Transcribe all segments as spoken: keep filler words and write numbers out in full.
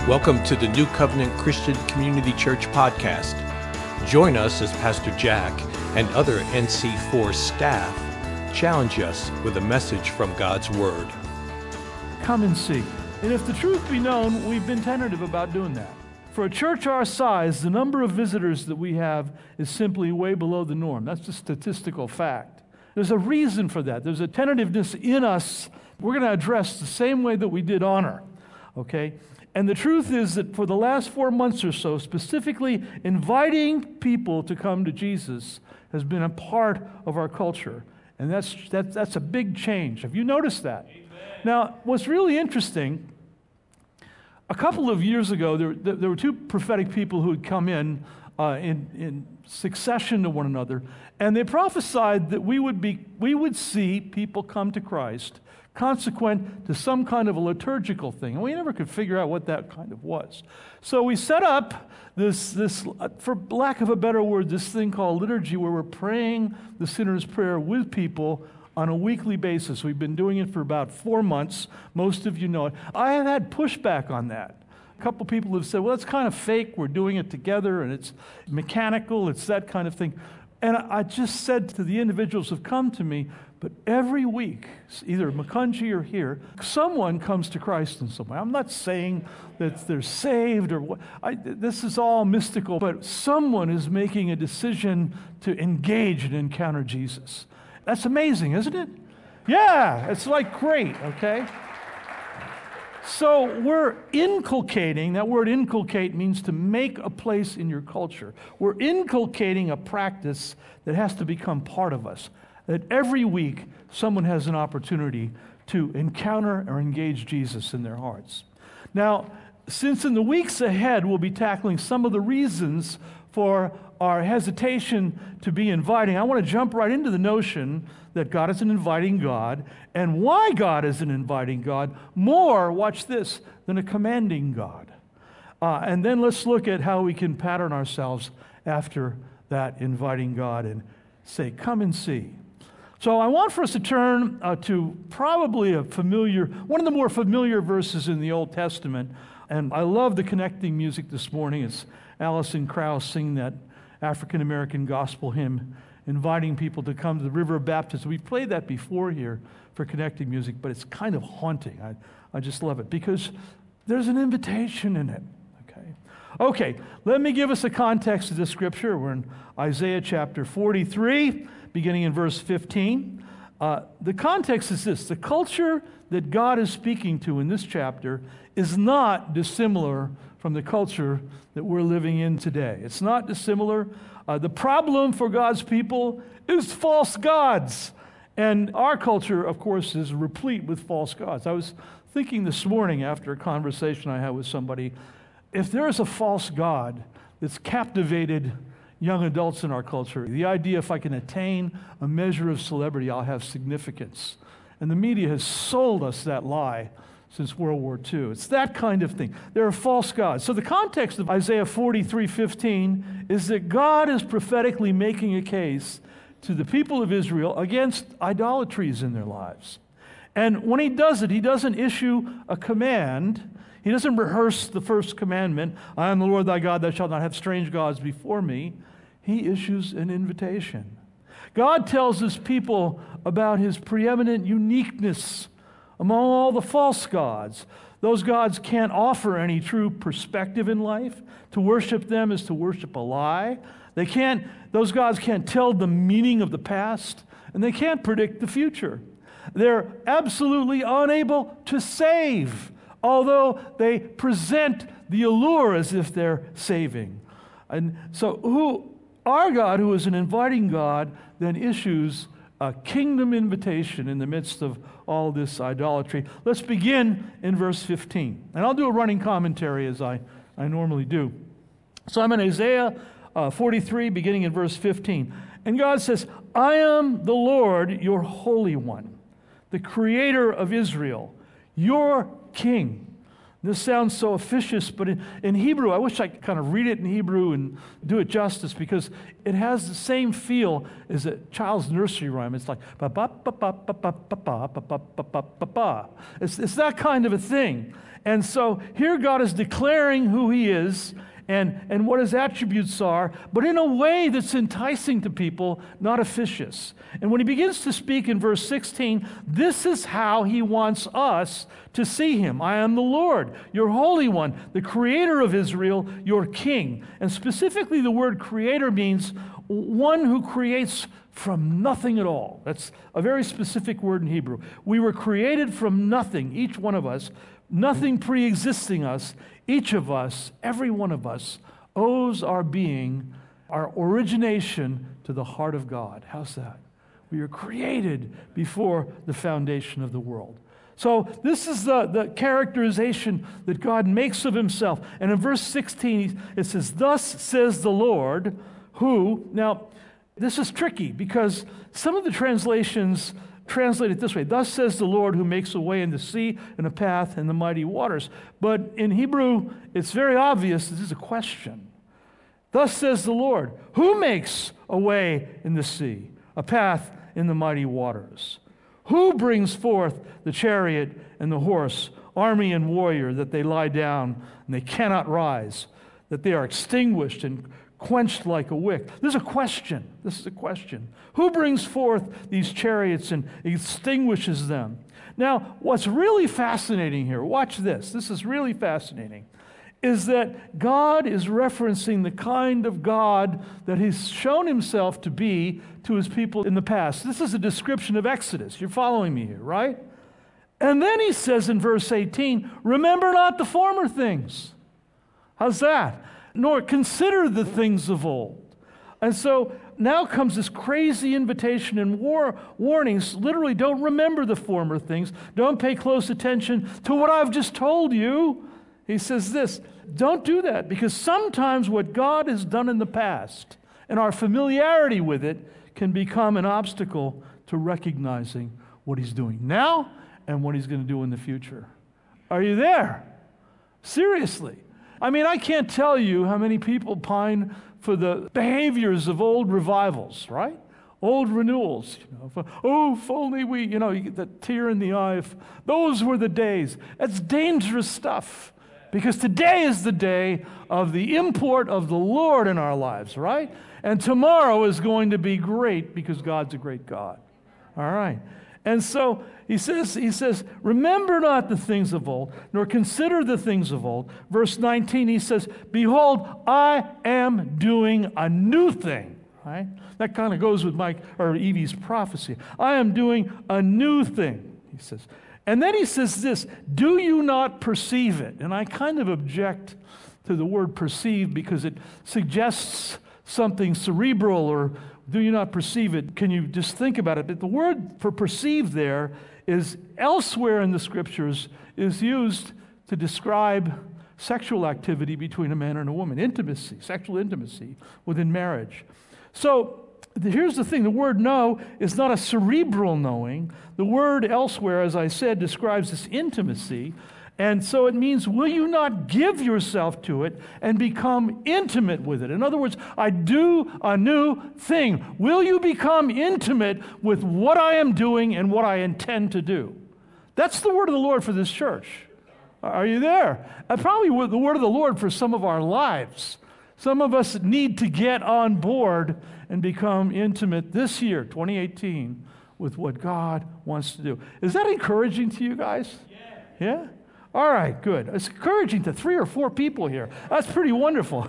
Welcome to the New Covenant Christian Community Church podcast. Join us as Pastor Jack and other N C four staff challenge us with a message from God's Word. Come and see. And if the truth be known, we've been tentative about doing that. For a church our size, the number of visitors that we have is simply way below the norm. That's a statistical fact. There's a reason for that. There's a tentativeness in us. We're going to address the same way that we did honor, okay? And the truth is that for the last four months or so, specifically inviting people to come to Jesus has been a part of our culture. And that's that, that's a big change. Have you noticed that? Amen. Now, what's really interesting, a couple of years ago, there, there were two prophetic people who had come in, uh, in in succession to one another, and they prophesied that we would be we would see people come to Christ consequent to some kind of a liturgical thing. And we never could figure out what that kind of was. So we set up this, this, for lack of a better word, this thing called liturgy, where we're praying the sinner's prayer with people on a weekly basis. We've been doing it for about four months. Most of you know it. I have had pushback on that. A couple people have said, well, that's kind of fake. We're doing it together, and it's mechanical. It's that kind of thing. And I just said to the individuals who've come to me, but every week, either Macungie or here, someone comes to Christ in some way. I'm not saying that they're saved or what. I, this is all mystical, but someone is making a decision to engage and encounter Jesus. That's amazing, isn't it? Yeah, it's like great, okay? So we're inculcating, that word inculcate means to make a place in your culture. We're inculcating a practice that has to become part of us. That every week someone has an opportunity to encounter or engage Jesus in their hearts. Now, since in the weeks ahead we'll be tackling some of the reasons for our hesitation to be inviting, I want to jump right into the notion that God is an inviting God, and why God is an inviting God, more, watch this, than a commanding God. Uh, and then let's look at how we can pattern ourselves after that inviting God and say, come and see. So I want for us to turn uh, to probably a familiar, one of the more familiar verses in the Old Testament. And I love the connecting music this morning. It's Alison Krauss singing that African-American gospel hymn, inviting people to come to the river of baptism. We've played that before here for connecting music, but it's kind of haunting. I, I just love it because there's an invitation in it. Okay, okay. Let me give us a context of this scripture. We're in Isaiah chapter forty-three, beginning in verse fifteen. Uh, the context is this: the culture that God is speaking to in this chapter is not dissimilar from the culture that we're living in today. It's not dissimilar. Uh, the problem for God's people is false gods. And our culture, of course, is replete with false gods. I was thinking this morning after a conversation I had with somebody, if there's a false god that's captivated young adults in our culture, the idea if I can attain a measure of celebrity, I'll have significance. And the media has sold us that lie since World War Two. It's that kind of thing. There are false gods. So the context of Isaiah forty-three fifteen is that God is prophetically making a case to the people of Israel against idolatries in their lives. And when he does it, he doesn't issue a command. He doesn't rehearse the first commandment, I am the Lord thy God, thou shalt not have strange gods before me. He issues an invitation. God tells his people about his preeminent uniqueness among all the false gods. Those gods can't offer any true perspective in life. To worship them is to worship a lie. They can't, those gods can't tell the meaning of the past, and they can't predict the future. They're absolutely unable to save, although they present the allure as if they're saving. And so who, our God, who is an inviting God, then issues a kingdom invitation in the midst of all this idolatry. Let's begin in verse fifteen. And I'll do a running commentary as I, I normally do. So I'm in Isaiah uh, forty-three, beginning in verse fifteen. And God says, I am the Lord, your Holy One, the Creator of Israel, your King. This sounds so officious, but in, in Hebrew, I wish I could kind of read it in Hebrew and do it justice, because it has the same feel as a child's nursery rhyme. It's like ba ba ba ba ba ba ba ba ba ba ba ba ba. It's it's that kind of a thing. And so here God is declaring who He is and, and what His attributes are, but in a way that's enticing to people, not officious. And when He begins to speak in verse sixteen, this is how He wants us to see Him. I am the Lord, your Holy One, the Creator of Israel, your King. And specifically the word creator means one who creates from nothing at all. That's a very specific word in Hebrew. We were created from nothing, each one of us, nothing pre-existing us. Each of us, every one of us, owes our being, our origination to the heart of God. How's that? We were created before the foundation of the world. So this is the, the characterization that God makes of Himself. And in verse sixteen, it says, thus says the Lord, who, now, this is tricky because some of the translations translate it this way, thus says the Lord who makes a way in the sea and a path in the mighty waters. But in Hebrew, it's very obvious this is a question. Thus says the Lord, who makes a way in the sea, a path in the mighty waters? Who brings forth the chariot and the horse, army and warrior, that they lie down and they cannot rise, that they are extinguished and quenched like a wick? This is a question. This is a question. Who brings forth these chariots and extinguishes them? Now, what's really fascinating here, watch this, this is really fascinating, is that God is referencing the kind of God that He's shown Himself to be to His people in the past. This is a description of Exodus. You're following me here, right? And then He says in verse eighteen, remember not the former things. How's that? Nor consider the things of old. And so now comes this crazy invitation and war warnings. Literally, don't remember the former things. Don't pay close attention to what I've just told you. He says this, don't do that, because sometimes what God has done in the past and our familiarity with it can become an obstacle to recognizing what He's doing now and what He's going to do in the future. Are you there? Seriously. I mean, I can't tell you how many people pine for the behaviors of old revivals, right? Old renewals. You know, for, oh, if only we, you know, you get that tear in the eye. If those were the days. That's dangerous stuff, because today is the day of the import of the Lord in our lives, right? And tomorrow is going to be great because God's a great God. All right. And so he says, he says, remember not the things of old, nor consider the things of old. Verse nineteen, he says, behold, I am doing a new thing. Right? That kind of goes with Mike or Evie's prophecy. I am doing a new thing, he says. And then he says this, do you not perceive it? And I kind of object to the word perceive because it suggests something cerebral, or do you not perceive it? Can you just think about it? But the word for perceive there is elsewhere in the scriptures is used to describe sexual activity between a man and a woman, intimacy, sexual intimacy within marriage. So here's the thing, the word know is not a cerebral knowing. The word elsewhere, as I said, describes this intimacy. And so it means, will you not give yourself to it and become intimate with it? In other words, I do a new thing. Will you become intimate with what I am doing and what I intend to do? That's the word of the Lord for this church. Are you there? And probably the word of the Lord for some of our lives. Some of us need to get on board and become intimate this year, twenty eighteen, with what God wants to do. Is that encouraging to you guys? Yeah? Yeah? All right, good. It's encouraging to three or four people here. That's pretty wonderful.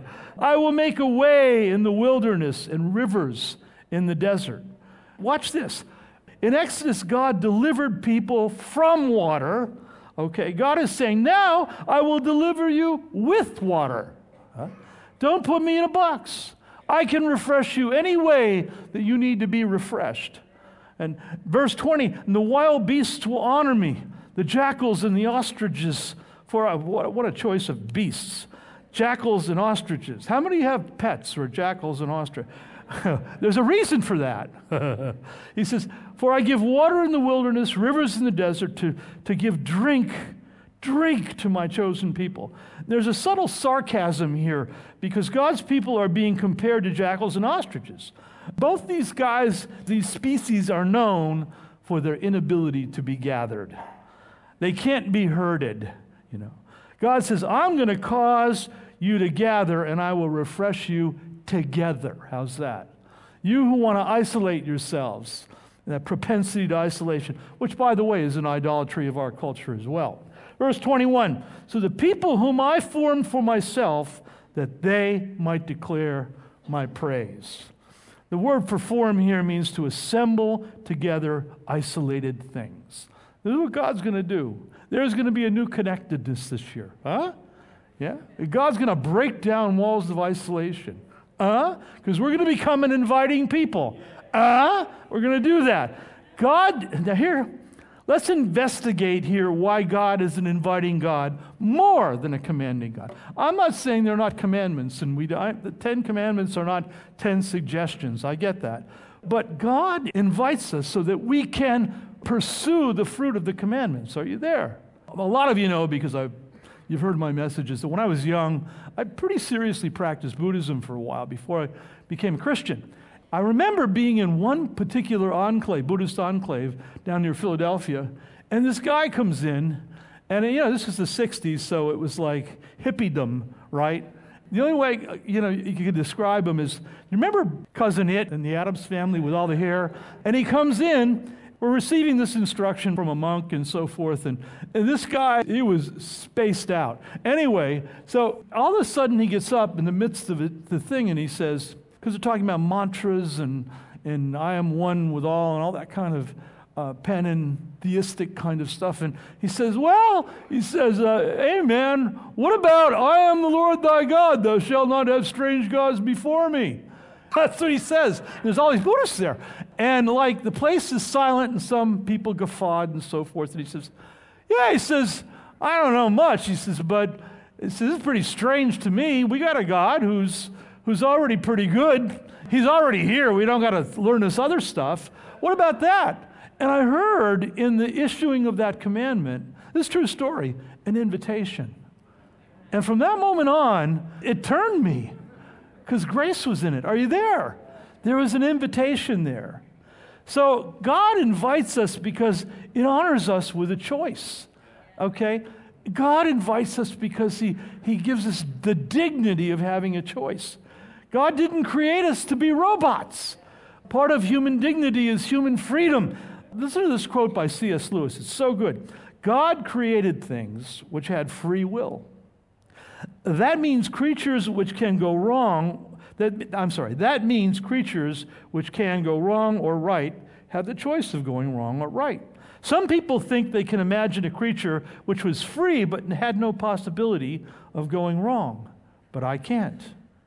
I will make a way in the wilderness and rivers in the desert. Watch this. In Exodus, God delivered people from water. Okay, God is saying, now I will deliver you with water. Huh? Don't put me in a box. I can refresh you any way that you need to be refreshed. And verse twenty, and the wild beasts will honor me, the jackals and the ostriches, for a, what, what a choice of beasts. Jackals and ostriches. How many have pets or jackals and ostriches? There's a reason for that. He says, for I give water in the wilderness, rivers in the desert, to, to give drink, drink to my chosen people. There's a subtle sarcasm here because God's people are being compared to jackals and ostriches. Both these guys, these species, are known for their inability to be gathered. They can't be herded, you know. God says, I'm going to cause you to gather and I will refresh you together. How's that? You who want to isolate yourselves, that propensity to isolation, which, by the way, is an idolatry of our culture as well. Verse twenty-one, so the people whom I formed for myself, that they might declare my praise. The word for form here means to assemble together isolated things. This is what God's going to do. There's going to be a new connectedness this year. Huh? Yeah? God's going to break down walls of isolation. Uh, because we're going to become an inviting people. Uh, we're going to do that. God, now here, let's investigate here why God is an inviting God more than a commanding God. I'm not saying they're not commandments, and we I, the Ten Commandments are not ten suggestions. I get that. But God invites us so that we can pursue the fruit of the commandments. Are you there? A lot of you know, because I've You've heard my messages, that when I was young, I pretty seriously practiced Buddhism for a while before I became a Christian. I remember being in one particular enclave, Buddhist enclave, down near Philadelphia, and this guy comes in, and you know, this is the sixties, so it was like hippiedom, right? The only way, you know, you could describe him is, you remember Cousin It and the Addams Family with all the hair? And he comes in, we're receiving this instruction from a monk and so forth, and, and this guy, he was spaced out. Anyway, so all of a sudden he gets up in the midst of it, the thing, and he says, because they're talking about mantras and, and I am one with all and all that kind of uh, panentheistic kind of stuff, and he says, well, he says, uh, hey man, what about I am the Lord thy God, thou shalt not have strange gods before me? That's what he says. There's all these Buddhists there. And like the place is silent and some people guffawed and so forth. And he says, yeah, he says, I don't know much. He says, but he says, it's pretty strange to me. We got a God who's who's already pretty good. He's already here. We don't got to learn this other stuff. What about that? And I heard in the issuing of that commandment, this true story, an invitation. And from that moment on, it turned me. Because grace was in it. Are you there? There was an invitation there. So God invites us because it honors us with a choice. Okay? God invites us because he, he gives us the dignity of having a choice. God didn't create us to be robots. Part of human dignity is human freedom. Listen to this quote by C S Lewis. It's so good. God created things which had free will. That means creatures which can go wrong, that, I'm sorry, that means creatures which can go wrong or right have the choice of going wrong or right. Some people think they can imagine a creature which was free but had no possibility of going wrong, but I can't.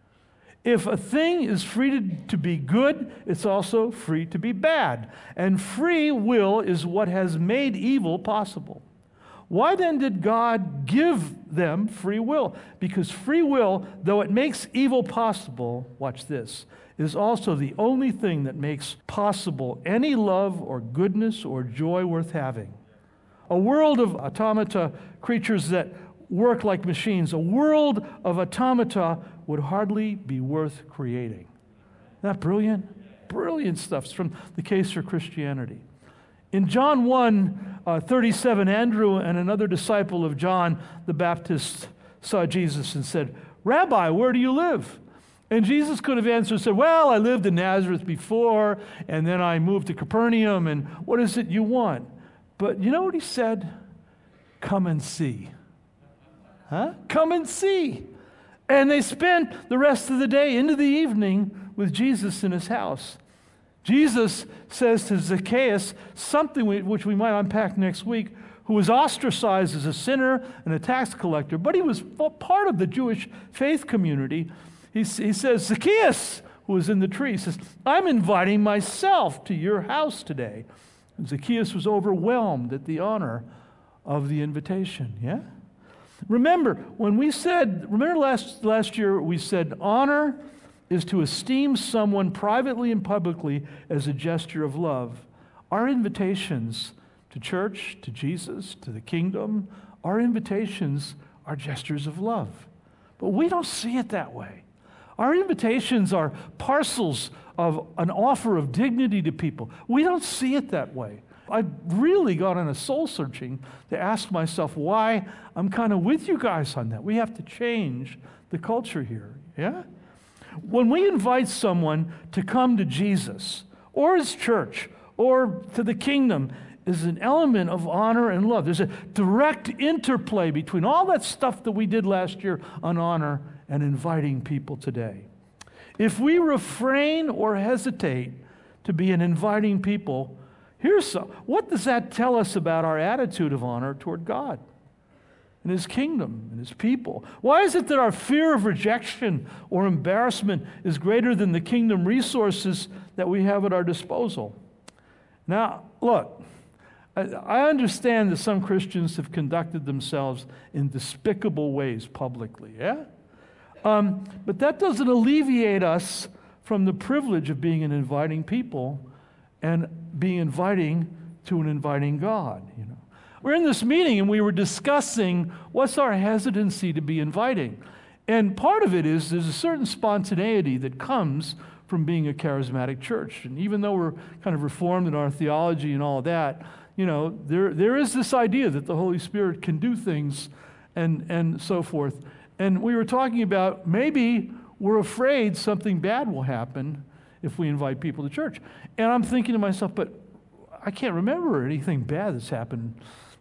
If a thing is free to, to be good, it's also free to be bad. And free will is what has made evil possible. Why then did God give them free will? Because free will, though it makes evil possible, watch this, is also the only thing that makes possible any love or goodness or joy worth having. A world of automata, creatures that work like machines, a world of automata would hardly be worth creating. Isn't that brilliant? Brilliant stuff. It's from the Case for Christianity. In John one, uh, thirty-seven, Andrew and another disciple of John the Baptist saw Jesus and said, Rabbi, where do you live? And Jesus could have answered and said, well, I lived in Nazareth before, and then I moved to Capernaum, and what is it you want? But you know what he said? Come and see. Huh? Come and see. And they spent the rest of the day into the evening with Jesus in his house. Jesus says to Zacchaeus something we, which we might unpack next week, who was ostracized as a sinner and a tax collector, but he was part of the Jewish faith community. He, he says, Zacchaeus, who was in the tree, says, I'm inviting myself to your house today. And Zacchaeus was overwhelmed at the honor of the invitation. Yeah? Remember, when we said, remember last, last year we said honor is to esteem someone privately and publicly as a gesture of love. Our invitations to church, to Jesus, to the kingdom our invitations are gestures of love. But we don't see it that way. Our invitations are parcels of an offer of dignity to people. We don't see it that way. I really got on a soul searching to ask myself why I'm kind of with you guys on that. We have to change the culture here, yeah? When we invite someone to come to Jesus or his church or to the kingdom, is an element of honor and love. There's a direct interplay between all that stuff that we did last year on honor and inviting people today. If we refrain or hesitate to be an inviting people, here's some, what does that tell us about our attitude of honor toward God and his kingdom and his people? Why is it that our fear of rejection or embarrassment is greater than the kingdom resources that we have at our disposal? Now, look, I understand that some Christians have conducted themselves in despicable ways publicly, yeah? Um, but that doesn't alleviate us from the privilege of being an inviting people and being inviting to an inviting God, you know. We're in this meeting and we were discussing what's our hesitancy to be inviting. And part of it is there's a certain spontaneity that comes from being a charismatic church. And even though we're kind of reformed in our theology and all of that, you know, there there is this idea that the Holy Spirit can do things and, and so forth. And we were talking about maybe we're afraid something bad will happen if we invite people to church. And I'm thinking to myself, but I can't remember anything bad that's happened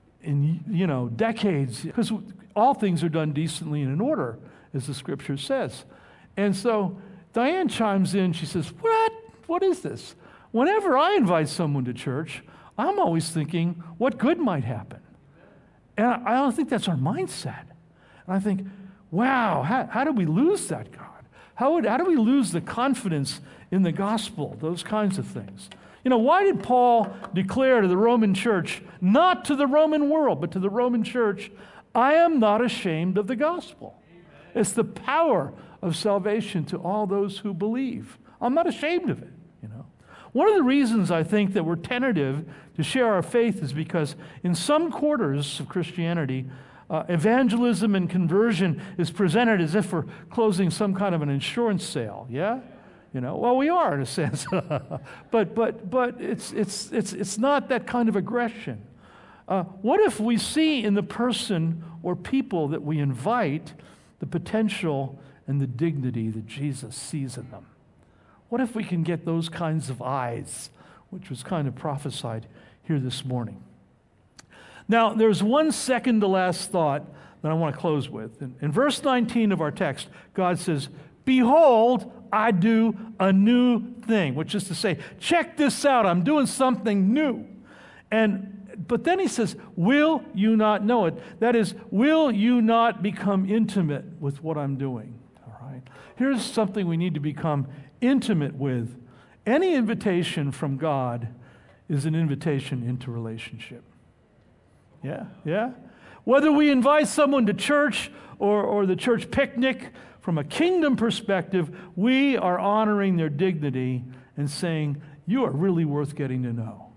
in, you know, decades, because all things are done decently and in order, as the scripture says. And so Diane chimes in, she says, what? What is this? Whenever I invite someone to church, I'm always thinking, what good might happen? And I don't think that's our mindset. And I think, wow, how, how do we lose that, God? How, would, how do we lose the confidence in the gospel, those kinds of things? You know, why did Paul declare to the Roman church, not to the Roman world, but to the Roman church, I am not ashamed of the gospel. Amen. It's the power of salvation to all those who believe. I'm not ashamed of it, you know. One of the reasons I think that we're tentative to share our faith is because in some quarters of Christianity, uh, evangelism and conversion is presented as if we're closing some kind of an insurance sale, yeah? You know, well, we are in a sense, but but but it's it's it's it's not that kind of aggression. Uh, what if we see in the person or people that we invite the potential and the dignity that Jesus sees in them? What if we can get those kinds of eyes, which was kind of prophesied here this morning? Now, there's one second to last thought that I want to close with. In, in verse nineteen of our text, God says, behold, I do a new thing, which is to say, check this out, I'm doing something new. And but then he says, will you not know it? That is, will you not become intimate with what I'm doing? All right. Here's something we need to become intimate with. Any invitation from God is an invitation into relationship. Yeah, yeah. Whether we invite someone to church or, or the church picnic, from a kingdom perspective, we are honoring their dignity and saying, you are really worth getting to know.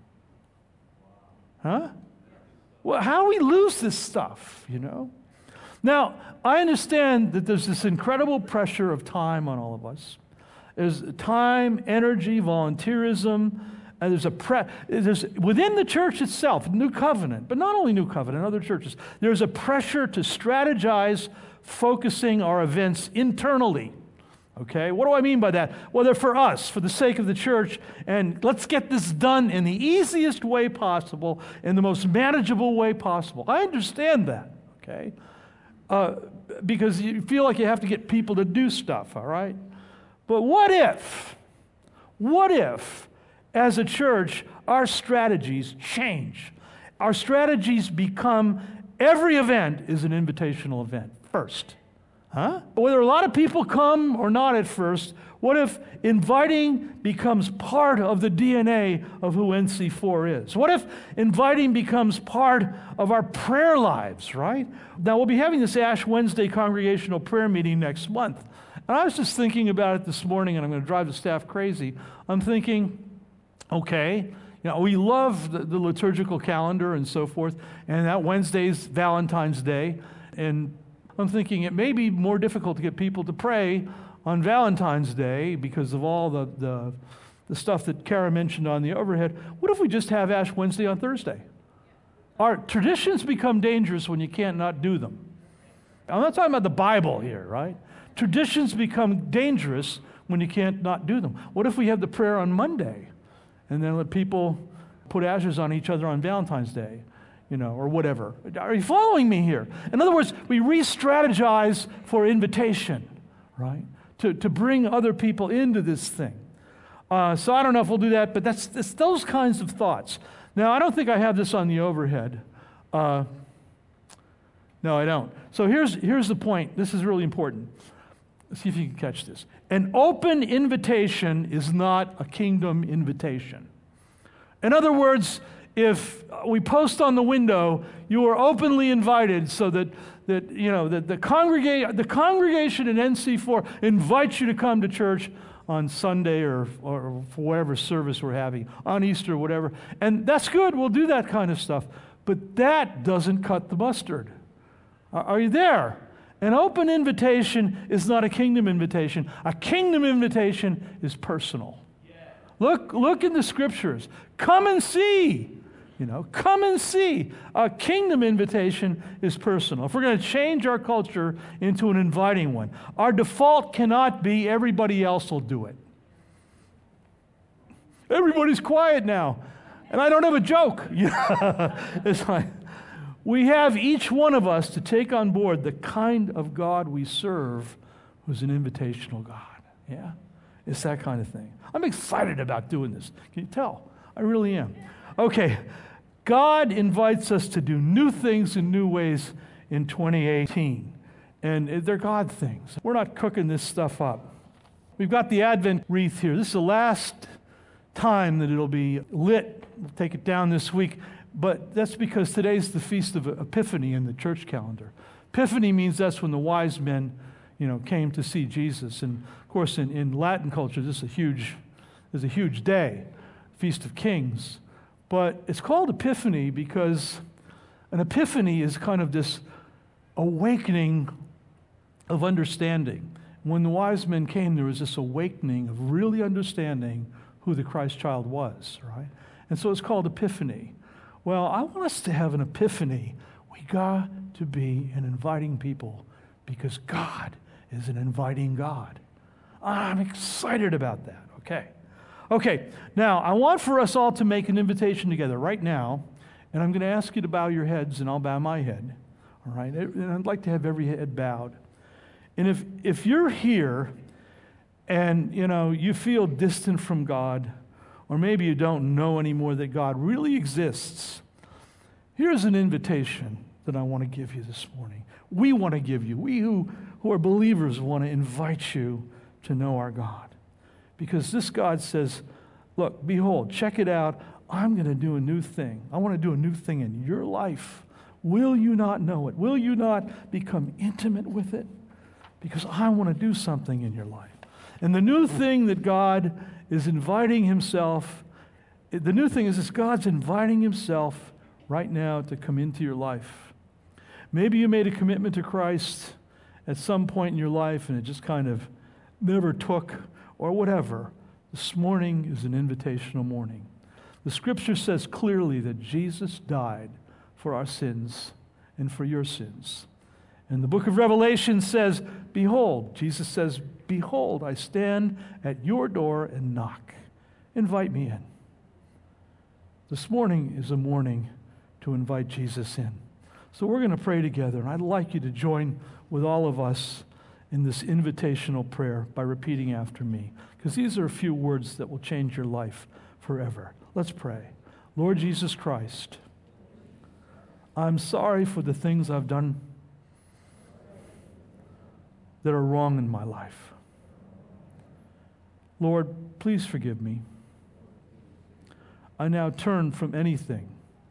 Huh? Well, how do we lose this stuff, you know? Now, I understand that there's this incredible pressure of time on all of us. There's time, energy, volunteerism, and there's a pre- there's within the church itself, New Covenant, but not only New Covenant, other churches, there's a pressure to strategize focusing our events internally. Okay, what do I mean by that? Well, they're for us, for the sake of the church, and let's get this done in the easiest way possible, in the most manageable way possible. I understand that, okay? Uh, because you feel like you have to get people to do stuff, all right? But what if, what if, as a church, our strategies change? Our strategies become, every event is an invitational event first. Huh? Whether a lot of people come or not at first, what if inviting becomes part of the D N A of who N C four is? What if inviting becomes part of our prayer lives, right? Now, we'll be having this Ash Wednesday congregational prayer meeting next month. And I was just thinking about it this morning, and I'm going to drive the staff crazy. I'm thinking, okay, You know, we love the, the liturgical calendar and so forth, and that Wednesday's Valentine's Day, and I'm thinking it may be more difficult to get people to pray on Valentine's Day because of all the, the, the stuff that Kara mentioned on the overhead. What if we just have Ash Wednesday on Thursday? Our traditions become dangerous when you can't not do them. I'm not talking about the Bible here, right? Traditions become dangerous when you can't not do them. What if we have the prayer on Monday and then let people put ashes on each other on Valentine's Day, you know, or whatever? Are you following me here? In other words, we re-strategize for invitation, right? To, to bring other people into this thing. Uh, so I don't know if we'll do that, but that's, that's those kinds of thoughts. Now, I don't think I have this on the overhead. Uh, no, I don't. So here's, here's the point. This is really important. Let's see if you can catch this. An open invitation is not a kingdom invitation. In other words, if we post on the window, you are openly invited so that, that you know, that the, congrega- the congregation in N C four invites you to come to church on Sunday or, or for whatever service we're having, on Easter, whatever. And that's good. We'll do that kind of stuff. But that doesn't cut the mustard. Are, are you there? An open invitation is not a kingdom invitation. A kingdom invitation is personal. Yeah. Look, look in the scriptures. Come and see. You know, come and see. A kingdom invitation is personal. If we're going to change our culture into an inviting one, our default cannot be everybody else will do it. Everybody's quiet now, and I don't have a joke. It's like, we have each one of us to take on board the kind of God we serve, who's an invitational God. Yeah? It's that kind of thing. I'm excited about doing this. Can you tell? I really am. Okay. God invites us to do new things in new ways in twenty eighteen. And they're God things. We're not cooking this stuff up. We've got the Advent wreath here. This is the last time that it'll be lit. We'll take it down this week. But that's because today's the Feast of Epiphany in the church calendar. Epiphany means that's when the wise men, you know, came to see Jesus. And of course, in, in Latin culture, this is a huge, this is a huge day, Feast of Kings. But it's called Epiphany because an epiphany is kind of this awakening of understanding. When the wise men came, there was this awakening of really understanding who the Christ child was, right? And so it's called Epiphany. Well, I want us to have an epiphany. We got to be an inviting people because God is an inviting God. I'm excited about that, okay? Okay, now I want for us all to make an invitation together right now, and I'm going to ask you to bow your heads, and I'll bow my head, all right? And I'd like to have every head bowed. And if if you're here and, you know, you feel distant from God, or maybe you don't know anymore that God really exists, here's an invitation that I want to give you this morning. We want to give you, we who, who are believers want to invite you to know our God. Because this God says, look, behold, check it out. I'm going to do a new thing. I want to do a new thing in your life. Will you not know it? Will you not become intimate with it? Because I want to do something in your life. And the new thing that God is inviting himself, the new thing is this: God's inviting himself right now to come into your life. Maybe you made a commitment to Christ at some point in your life and it just kind of never took, or whatever. This morning is an invitational morning. The scripture says clearly that Jesus died for our sins and for your sins. And the book of Revelation says, behold, Jesus says, behold, I stand at your door and knock. Invite me in. This morning is a morning to invite Jesus in. So we're going to pray together, and I'd like you to join with all of us in this invitational prayer by repeating after me, because these are a few words that will change your life forever. Let's pray. Lord Jesus Christ, I'm sorry for the things I've done that are wrong in my life. Lord, please forgive me. I now turn from anything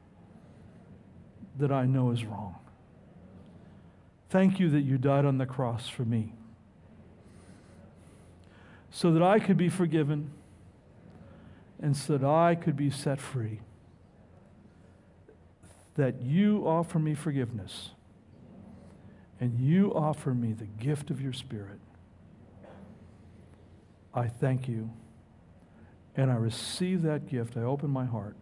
that I know is wrong. Thank you that you died on the cross for me, so that I could be forgiven and so that I could be set free. That you offer me forgiveness, and you offer me the gift of your Spirit. I thank you, and I receive that gift. I open my heart.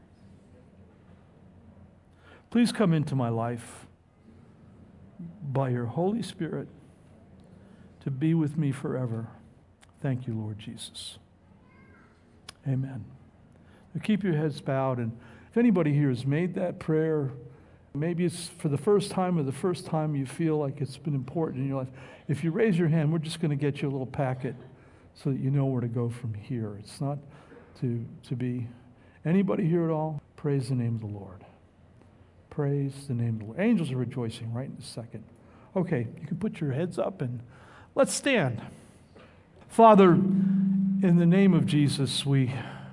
Please come into my life by your Holy Spirit to be with me forever. Thank you, Lord Jesus. Amen. Now keep your heads bowed, and if anybody here has made that prayer, maybe it's for the first time or the first time you feel like it's been important in your life, if you raise your hand, we're just going to get you a little packet so that you know where to go from here. It's not to, to be anybody here at all. Praise the name of the Lord. Praise the name of the Lord. Angels are rejoicing right in a second. Okay, you can put your heads up and let's stand. Father, in the name of Jesus, we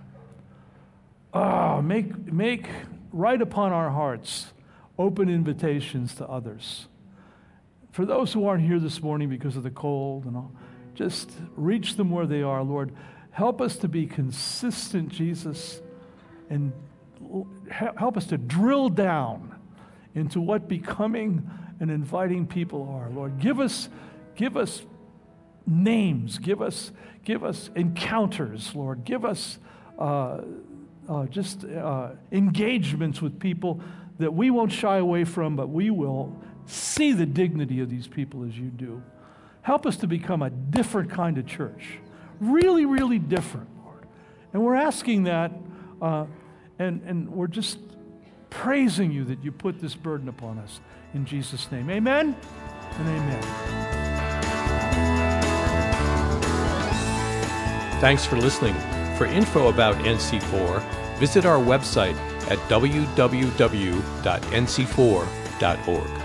ah, make, make right upon our hearts open invitations to others. For those who aren't here this morning because of the cold and all, just reach them where they are, Lord. Help us to be consistent, Jesus, and help us to drill down into what becoming and inviting people are, Lord. Give us, give us names. Give us, give us encounters, Lord. Give us uh, uh, just uh, engagements with people that we won't shy away from, but we will see the dignity of these people as you do. Help us to become a different kind of church. Really, really different, Lord. And we're asking that, uh, and, and we're just praising you that you put this burden upon us. In Jesus' name, amen and amen. Thanks for listening. For info about N C four, visit our website at w w w dot n c four dot org.